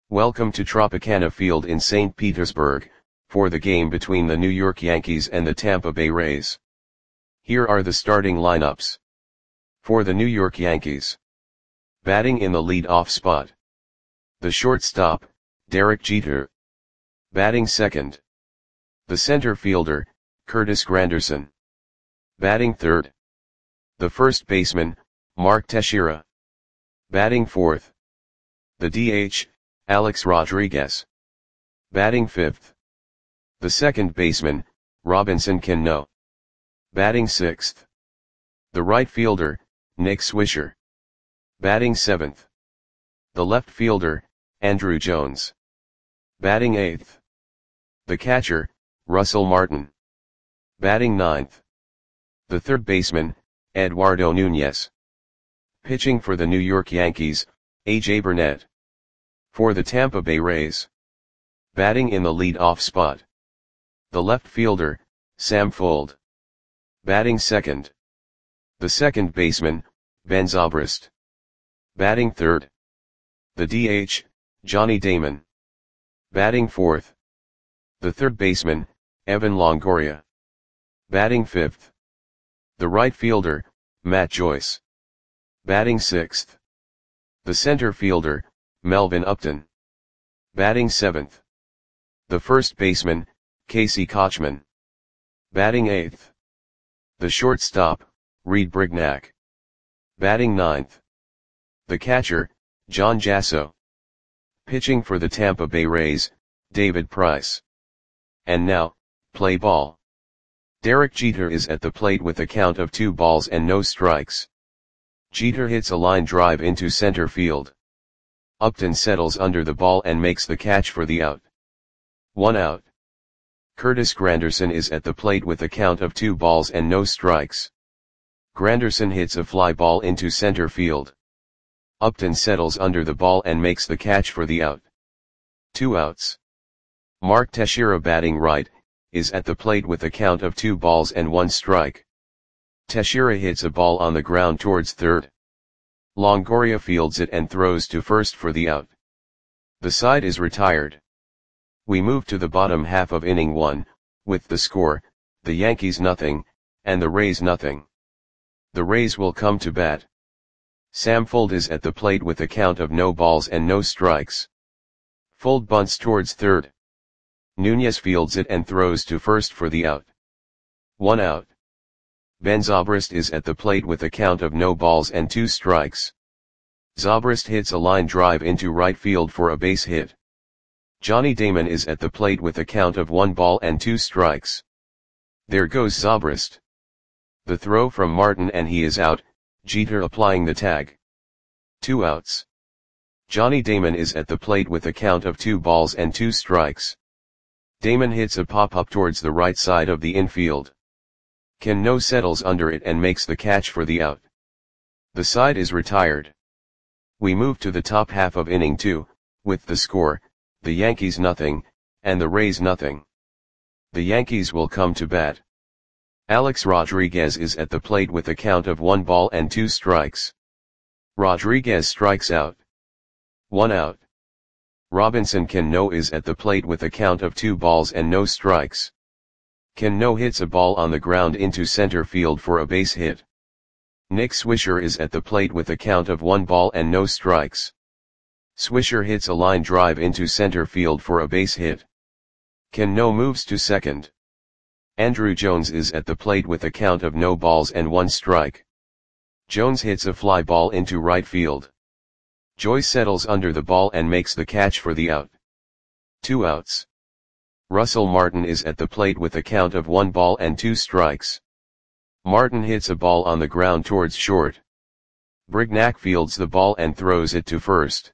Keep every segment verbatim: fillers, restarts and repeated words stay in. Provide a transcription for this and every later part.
Welcome to Tropicana Field in Saint Petersburg, for the game between the New York Yankees and the Tampa Bay Rays. Here are the starting lineups. For the New York Yankees. Batting in the lead-off spot. The shortstop, Derek Jeter. Batting second. The center fielder, Curtis Granderson. Batting third. The first baseman, Mark Teixeira. Batting fourth. The D H, Alex Rodriguez. Batting fifth. The second baseman, Robinson Cano. Batting sixth. The right fielder, Nick Swisher. Batting seventh. The left fielder, Andruw Jones. Batting eighth. The catcher, Russell Martin. Batting ninth. The third baseman, Eduardo Nunez. Pitching for the New York Yankees, A J Burnett. For the Tampa Bay Rays. Batting in the lead-off spot. The left fielder, Sam Fuld. Batting second. The second baseman, Ben Zobrist. Batting third. The D H, Johnny Damon. Batting fourth. The third baseman, Evan Longoria. Batting fifth. The right fielder, Matt Joyce. Batting sixth. The center fielder, Melvin Upton. Batting seventh. The first baseman, Casey Kotchman. Batting eighth. The shortstop, Reed Brignac. Batting ninth. The catcher, John Jasso. Pitching for the Tampa Bay Rays, David Price. And now, play ball. Derek Jeter is at the plate with a count of two balls and no strikes. Jeter hits a line drive into center field. Upton settles under the ball and makes the catch for the out. One out. Curtis Granderson is at the plate with a count of two balls and no strikes. Granderson hits a fly ball into center field. Upton settles under the ball and makes the catch for the out. Two outs. Mark Teixeira, batting right, is at the plate with a count of two balls and one strike. Teixeira hits a ball on the ground towards third. Longoria fields it and throws to first for the out. The side is retired. We move to the bottom half of inning one, with the score, the Yankees nothing, and the Rays nothing. The Rays will come to bat. Sam Fuld is at the plate with a count of no balls and no strikes. Fuld bunts towards third. Nunez fields it and throws to first for the out. One out. Ben Zobrist is at the plate with a count of no balls and two strikes. Zobrist hits a line drive into right field for a base hit. Johnny Damon is at the plate with a count of one ball and two strikes. There goes Zobrist. The throw from Martin and he is out, Jeter applying the tag. Two outs. Johnny Damon is at the plate with a count of two balls and two strikes. Damon hits a pop-up towards the right side of the infield. Cano settles under it and makes the catch for the out. The side is retired. We move to the top half of inning two, with the score, the Yankees nothing, and the Rays nothing. The Yankees will come to bat. Alex Rodriguez is at the plate with a count of one ball and two strikes. Rodriguez strikes out. One out. Robinson Cano is at the plate with a count of two balls and no strikes. Cano hits a ball on the ground into center field for a base hit. Nick Swisher is at the plate with a count of one ball and no strikes. Swisher hits a line drive into center field for a base hit. Cano moves to second. Andruw Jones is at the plate with a count of no balls and one strike. Jones hits a fly ball into right field. Joyce settles under the ball and makes the catch for the out. Two outs. Russell Martin is at the plate with a count of one ball and two strikes. Martin hits a ball on the ground towards short. Brignac fields the ball and throws it to first.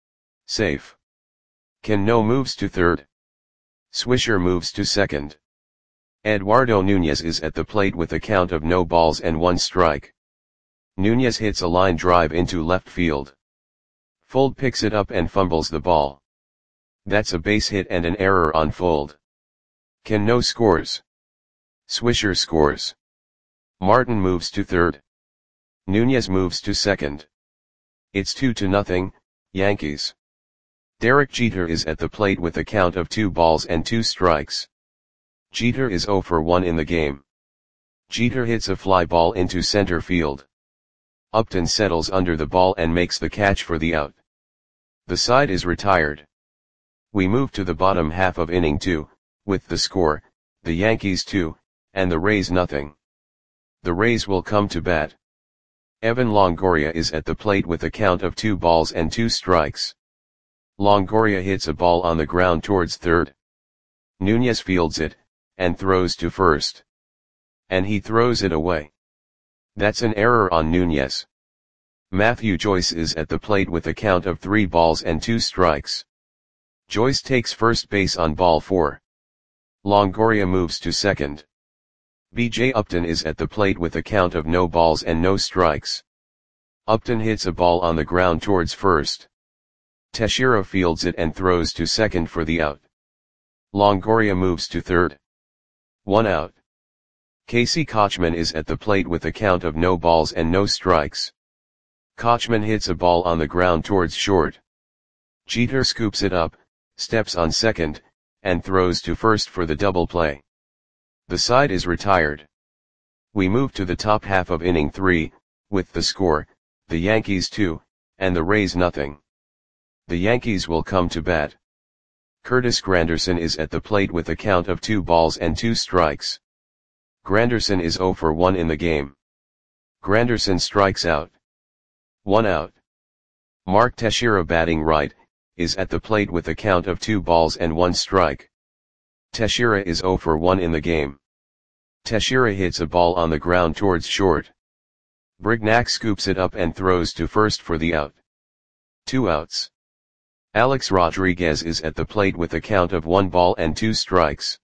Safe. Cano moves to third. Swisher moves to second. Eduardo Nunez is at the plate with a count of no balls and one strike. Nunez hits a line drive into left field. Fuld picks it up and fumbles the ball. That's a base hit and an error on Fuld. Cano scores. Swisher scores. Martin moves to third. Nunez moves to second. It's two to nothing, Yankees. Derek Jeter is at the plate with a count of two balls and two strikes. Jeter is zero for one in the game. Jeter hits a fly ball into center field. Upton settles under the ball and makes the catch for the out. The side is retired. We move to the bottom half of inning two, with the score, the Yankees two, and the Rays nothing. The Rays will come to bat. Evan Longoria is at the plate with a count of two balls and two strikes. Longoria hits a ball on the ground towards third. Nunez fields it, and throws to first. And he throws it away. That's an error on Nunez. Matthew Joyce is at the plate with a count of three balls and two strikes. Joyce takes first base on ball four. Longoria moves to second. B J Upton is at the plate with a count of no balls and no strikes. Upton hits a ball on the ground towards first. Teixeira fields it and throws to second for the out. Longoria moves to third. One out. Casey Kotchman is at the plate with a count of no balls and no strikes. Kotchman hits a ball on the ground towards short. Jeter scoops it up, steps on second, and throws to first for the double play. The side is retired. We move to the top half of inning three, with the score, the Yankees two, and the Rays nothing. The Yankees will come to bat. Curtis Granderson is at the plate with a count of two balls and two strikes. Granderson is zero for one in the game. Granderson strikes out. One out. Mark Teixeira, batting right, is at the plate with a count of two balls and one strike. Teixeira is zero for one in the game. Teixeira hits a ball on the ground towards short. Brignac scoops it up and throws to first for the out. Two outs. Alex Rodriguez is at the plate with a count of one ball and two strikes.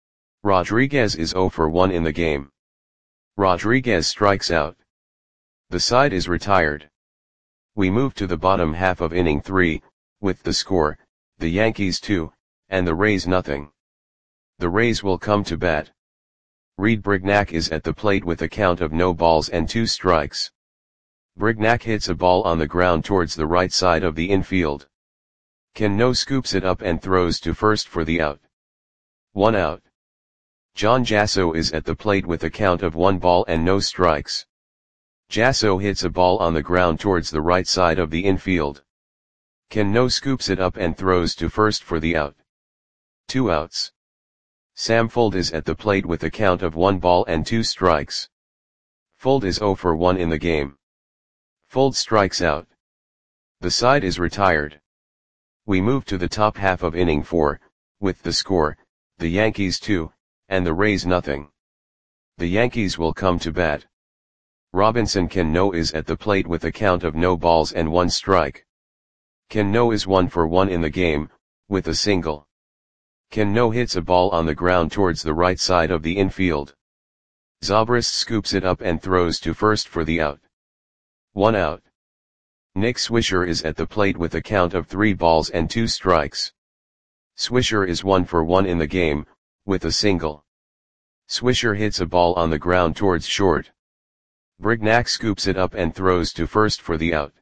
Rodriguez is zero for one in the game. Rodriguez strikes out. The side is retired. We move to the bottom half of inning three, with the score, the Yankees two, and the Rays nothing. The Rays will come to bat. Reed Brignac is at the plate with a count of no balls and two strikes. Brignac hits a ball on the ground towards the right side of the infield. Cano scoops it up and throws to first for the out. One out. John Jasso is at the plate with a count of one ball and no strikes. Jasso hits a ball on the ground towards the right side of the infield. Cano scoops it up and throws to first for the out. Two outs. Sam Fuld is at the plate with a count of one ball and two strikes. Fuld is zero for one in the game. Fuld strikes out. The side is retired. We move to the top half of inning four, with the score, the Yankees two, and the Rays nothing. The Yankees will come to bat. Robinson Cano is at the plate with a count of no balls and one strike. Cano is one for one in the game, with a single. Cano hits a ball on the ground towards the right side of the infield. Zobrist scoops it up and throws to first for the out. One out. Nick Swisher is at the plate with a count of three balls and two strikes. Swisher is one for one in the game, with a single. Swisher hits a ball on the ground towards short. Brignac scoops it up and throws to first for the out.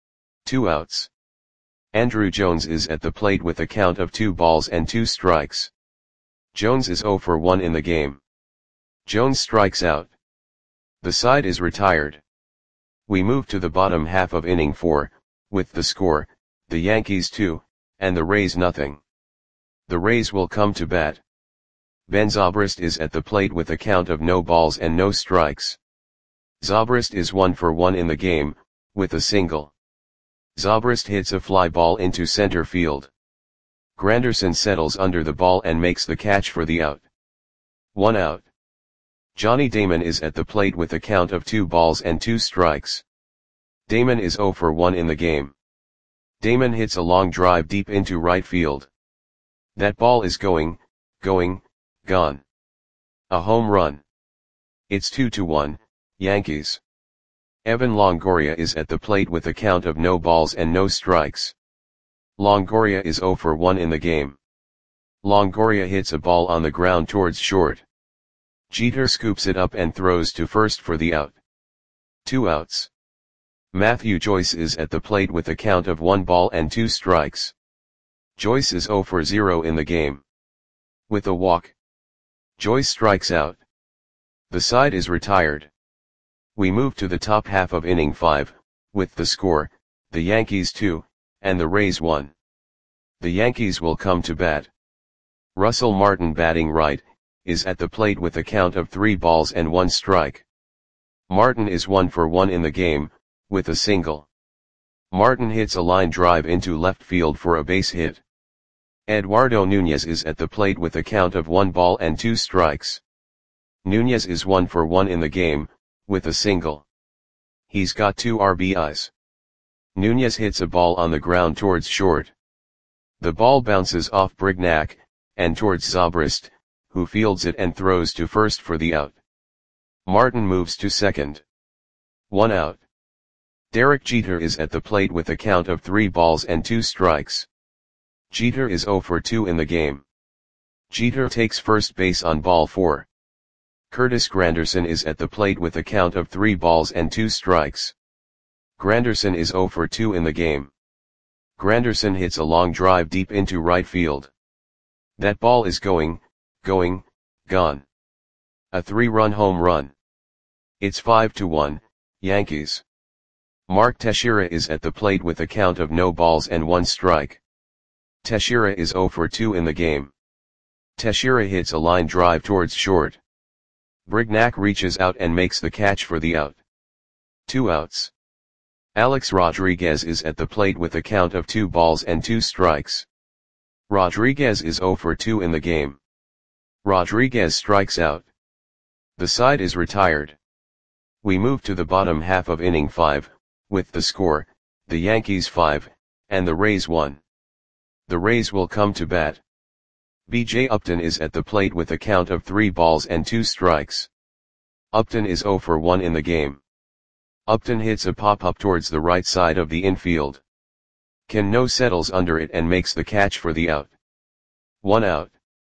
Two outs. Andruw Jones is at the plate with a count of two balls and two strikes. Jones is zero for one in the game. Jones strikes out. The side is retired. We move to the bottom half of inning four, with the score, the Yankees two, and the Rays nothing. The Rays will come to bat. Ben Zobrist is at the plate with a count of no balls and no strikes. Zobrist is one for one in the game, with a single. Zobrist hits a fly ball into center field. Granderson settles under the ball and makes the catch for the out. One out. Johnny Damon is at the plate with a count of two balls and two strikes. Damon is zero for one in the game. Damon hits a long drive deep into right field. That ball is going, going, gone. A home run. It's two to one, Yankees. Evan Longoria is at the plate with a count of no balls and no strikes. Longoria is zero for one in the game. Longoria hits a ball on the ground towards short. Jeter scoops it up and throws to first for the out. Two outs. Matthew Joyce is at the plate with a count of one ball and two strikes. Joyce is zero for zero in the game. With a walk, Joyce strikes out. The side is retired. We move to the top half of inning five, with the score, the Yankees two, and the Rays one. The Yankees will come to bat. Russell Martin, batting right, is at the plate with a count of three balls and one strike. Martin is one for one in the game, with a single. Martin hits a line drive into left field for a base hit. Eduardo Nunez is at the plate with a count of one ball and two strikes. Nunez is one for one in the game, with a single. He's got two R B Is. Nunez hits a ball on the ground towards short. The ball bounces off Brignac, and towards Zobrist, who fields it and throws to first for the out. Martin moves to second. One out. Derek Jeter is at the plate with a count of three balls and two strikes. Jeter is zero for two in the game. Jeter takes first base on ball four. Curtis Granderson is at the plate with a count of three balls and two strikes. Granderson is zero for two in the game. Granderson hits a long drive deep into right field. That ball is going, going, gone. A three-run home run. It's five to one, Yankees. Mark Teixeira is at the plate with a count of no balls and one strike. Teixeira is zero for two in the game. Teixeira hits a line drive towards short. Brignac reaches out and makes the catch for the out. Two outs. Alex Rodriguez is at the plate with a count of two balls and two strikes. Rodriguez is zero for two in the game. Rodriguez strikes out. The side is retired. We move to the bottom half of inning five, with the score, the Yankees five, and the Rays one. The Rays will come to bat. B J Upton is at the plate with a count of three balls and two strikes. Upton is zero for one in the game. Upton hits a pop-up towards the right side of the infield. Cano settles under it and makes the catch for the out. One out.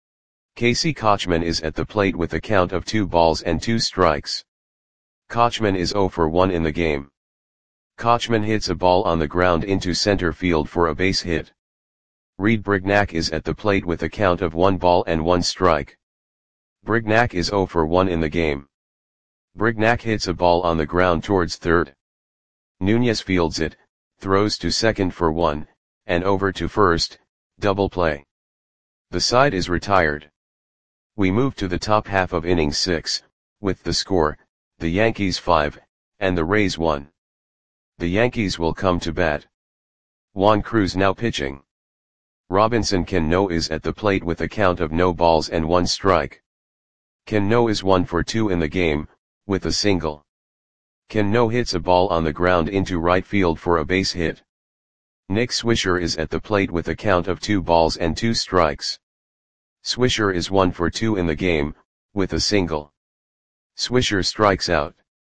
Casey Kotchman is at the plate with a count of two balls and two strikes. Kotchman is zero for one in the game. Kotchman hits a ball on the ground into center field for a base hit. Reed Brignac is at the plate with a count of one ball and one strike. Brignac is zero for one in the game. Brignac hits a ball on the ground towards third. Nunez fields it, throws to second for one, and over to first, double play. The side is retired. We move to the top half of inning six, with the score, the Yankees five, and the Rays one. The Yankees will come to bat. Juan Cruz now pitching. Robinson Cano is at the plate with a count of no balls and one strike. Cano is one for two in the game, with a single. Cano hits a ball on the ground into right field for a base hit. Nick Swisher is at the plate with a count of two balls and two strikes. Swisher is one for two in the game, with a single. Swisher strikes out.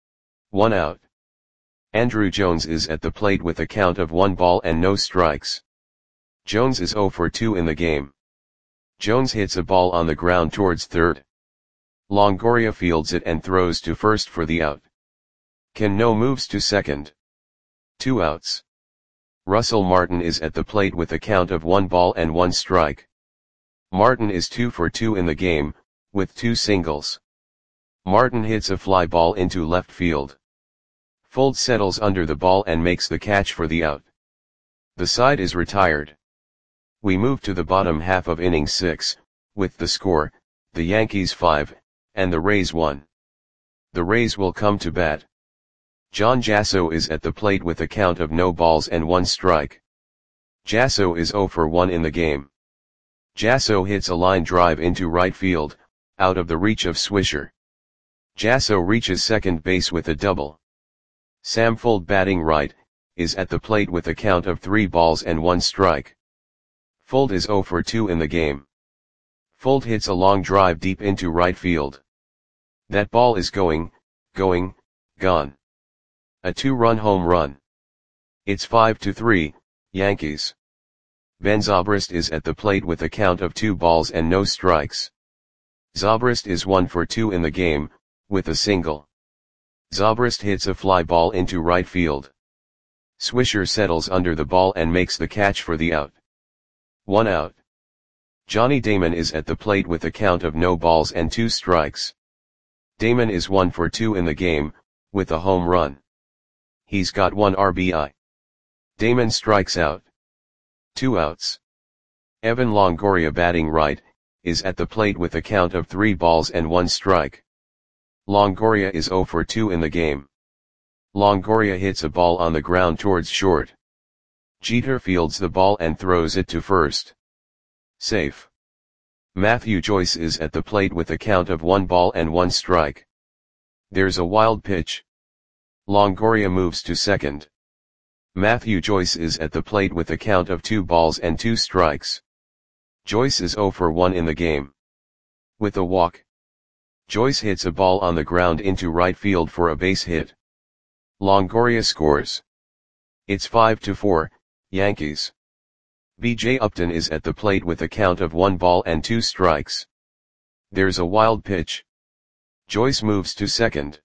One out. Andruw Jones is at the plate with a count of one ball and no strikes. Jones is zero for two in the game. Jones hits a ball on the ground towards third. Longoria fields it and throws to first for the out. Cano moves to second. Two outs. Russell Martin is at the plate with a count of one ball and one strike. Martin is two for two in the game, with two singles. Martin hits a fly ball into left field. Fuld settles under the ball and makes the catch for the out. The side is retired. We move to the bottom half of inning six, with the score, the Yankees five, and the Rays one. The Rays will come to bat. John Jasso is at the plate with a count of no balls and one strike. Jasso is zero for one in the game. Jasso hits a line drive into right field, out of the reach of Swisher. Jasso reaches second base with a double. Sam Fuld, batting right, is at the plate with a count of three balls and one strike. Fuld is zero for two in the game. Fuld hits a long drive deep into right field. That ball is going, going, gone. A two-run home run. It's five to three, Yankees. Ben Zobrist is at the plate with a count of two balls and no strikes. Zobrist is one for two in the game, with a single. Zobrist hits a fly ball into right field. Swisher settles under the ball and makes the catch for the out. One out. Johnny Damon is at the plate with a count of no balls and two strikes. Damon is one for two in the game, with a home run. He's got one R B I. Damon strikes out. Two outs. Evan Longoria, batting right, is at the plate with a count of three balls and one strike. Longoria is zero for two in the game. Longoria hits a ball on the ground towards short. Jeter fields the ball and throws it to first. Safe. Matthew Joyce is at the plate with a count of one ball and one strike. There's a wild pitch. Longoria moves to second. Matthew Joyce is at the plate with a count of two balls and two strikes. Joyce is zero for one in the game. With a walk, Joyce hits a ball on the ground into right field for a base hit. Longoria scores. It's five to four, Yankees. B J Upton is at the plate with a count of one ball and two strikes. There's a wild pitch. Joyce moves to second.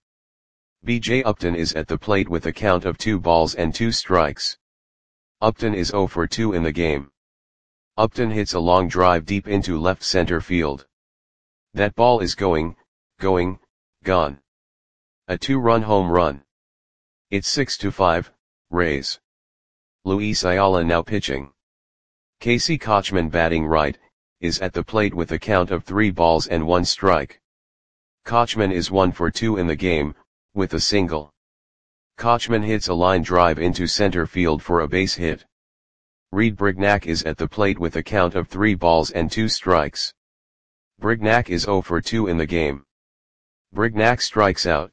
B J Upton is at the plate with a count of two balls and two strikes. Upton is zero for two in the game. Upton hits a long drive deep into left center field. That ball is going, going, gone. A two-run home run. It's six to five, Rays. Luis Ayala now pitching. Casey Kotchman, batting right, is at the plate with a count of three balls and one strike. Kotchman is one for two in the game, with a single. Kotchman hits a line drive into center field for a base hit. Reed Brignac is at the plate with a count of three balls and two strikes. Brignac is zero for two in the game. Brignac strikes out.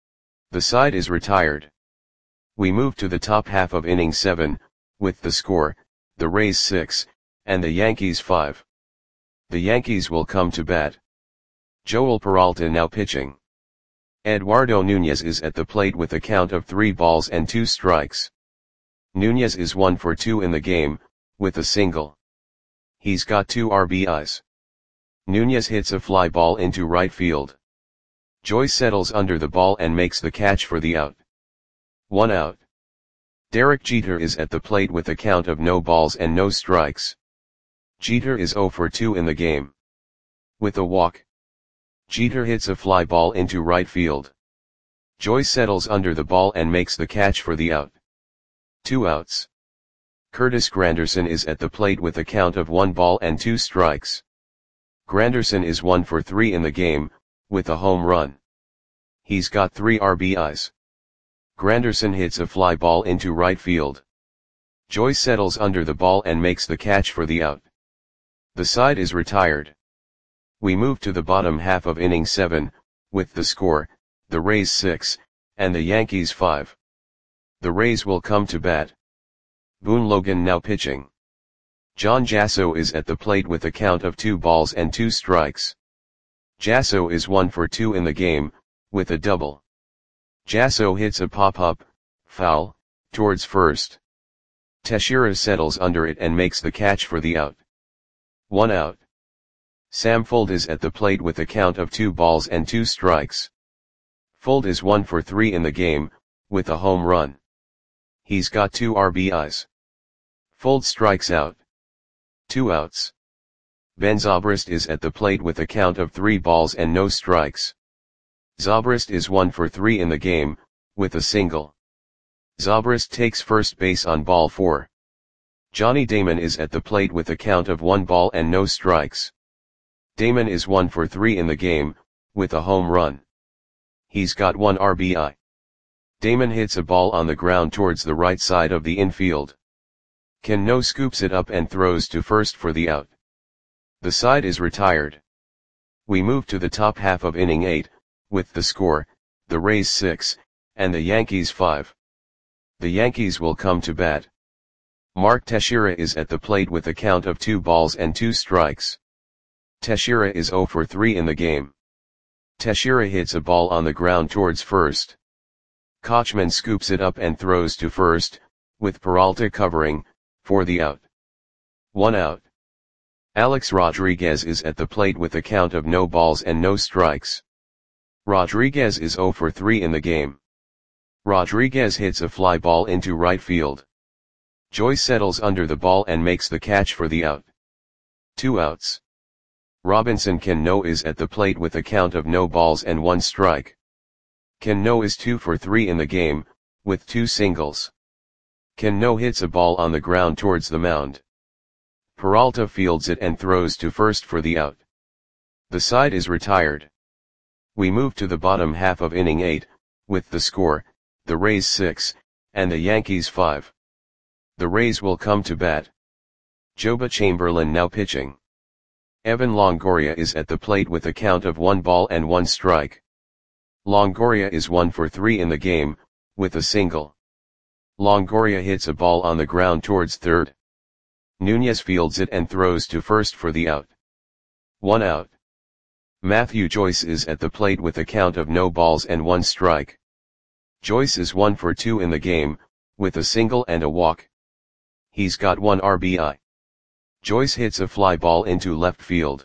The side is retired. We move to the top half of inning seven, with the score, the Rays six, and the Yankees five. The Yankees will come to bat. Joel Peralta now pitching. Eduardo Nunez is at the plate with a count of three balls and two strikes. Nunez is one for two in the game, with a single. He's got two R B Is. Nunez hits a fly ball into right field. Joyce settles under the ball and makes the catch for the out. One out. Derek Jeter is at the plate with a count of no balls and no strikes. Jeter is zero for two in the game. With a walk, Jeter hits a fly ball into right field. Joyce settles under the ball and makes the catch for the out. Two outs. Curtis Granderson is at the plate with a count of one ball and two strikes. Granderson is one for three in the game, with a home run. He's got three R B Is. Granderson hits a fly ball into right field. Joyce settles under the ball and makes the catch for the out. The side is retired. We move to the bottom half of inning seven, with the score, the Rays six, and the Yankees five. The Rays will come to bat. Boone Logan now pitching. John Jasso is at the plate with a count of two balls and two strikes. Jasso is one for two in the game, with a double. Jasso hits a pop-up, foul, towards first. Teixeira settles under it and makes the catch for the out. One out. Sam Fuld is at the plate with a count of two balls and two strikes. Fuld is one for three in the game, with a home run. He's got two R B Is. Fuld strikes out. Two outs. Ben Zobrist is at the plate with a count of three balls and no strikes. Zobrist is one for three in the game, with a single. Zobrist takes first base on ball four. Johnny Damon is at the plate with a count of one ball and no strikes. Damon is one for three in the game, with a home run. He's got one R B I. Damon hits a ball on the ground towards the right side of the infield. Cano scoops it up and throws to first for the out. The side is retired. We move to the top half of inning eight, with the score, the Rays six, and the Yankees five. The Yankees will come to bat. Mark Teixeira is at the plate with a count of two balls and two strikes. Teixeira is zero for three in the game. Teixeira hits a ball on the ground towards first. Kotchman scoops it up and throws to first, with Peralta covering, for the out. One out. Alex Rodriguez is at the plate with a count of no balls and no strikes. Rodriguez is zero for three in the game. Rodriguez hits a fly ball into right field. Joyce settles under the ball and makes the catch for the out. Two outs. Robinson Cano is at the plate with a count of no balls and one strike. Cano is two for three in the game, with two singles. Cano hits a ball on the ground towards the mound. Peralta fields it and throws to first for the out. The side is retired. We move to the bottom half of inning eight, with the score, the Rays six, and the Yankees five. The Rays will come to bat. Joba Chamberlain now pitching. Evan Longoria is at the plate with a count of one ball and one strike. Longoria is one for three in the game, with a single. Longoria hits a ball on the ground towards third. Nunez fields it and throws to first for the out. One out. Matthew Joyce is at the plate with a count of no balls and one strike. Joyce is one for two in the game, with a single and a walk. He's got one R B I. Joyce hits a fly ball into left field.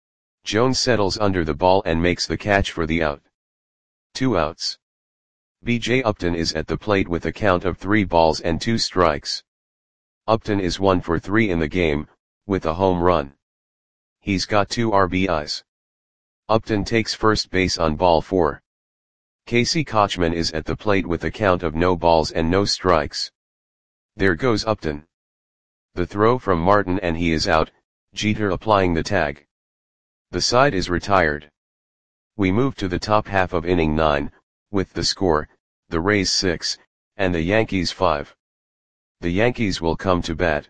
Jones settles under the ball and makes the catch for the out. Two outs. B J Upton is at the plate with a count of three balls and two strikes. Upton is one for three in the game, with a home run. He's got two R B Is. Upton takes first base on ball four. Casey Kotchman is at the plate with a count of no balls and no strikes. There goes Upton. The throw from Martin and he is out, Jeter applying the tag. The side is retired. We move to the top half of inning nine, with the score, the Rays six, and the Yankees five. The Yankees will come to bat.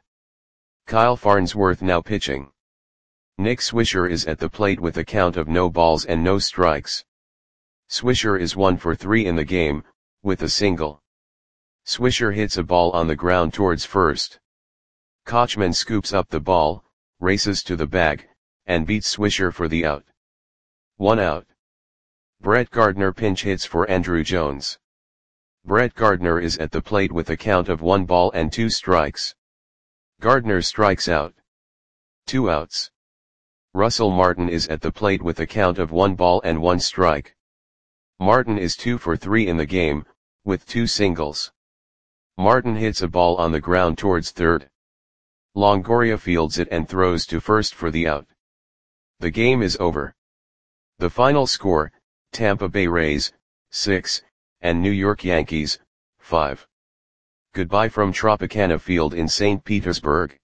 Kyle Farnsworth now pitching. Nick Swisher is at the plate with a count of no balls and no strikes. Swisher is one for three in the game, with a single. Swisher hits a ball on the ground towards first. Kotchman scoops up the ball, races to the bag, and beats Swisher for the out. One out. Brett Gardner pinch hits for Andruw Jones. Brett Gardner is at the plate with a count of one ball and two strikes. Gardner strikes out. Two outs. Russell Martin is at the plate with a count of one ball and one strike. Martin is two for three in the game, with two singles. Martin hits a ball on the ground towards third. Longoria fields it and throws to first for the out. The game is over. The final score, Tampa Bay Rays, six, and New York Yankees, five. Goodbye from Tropicana Field in Saint Petersburg.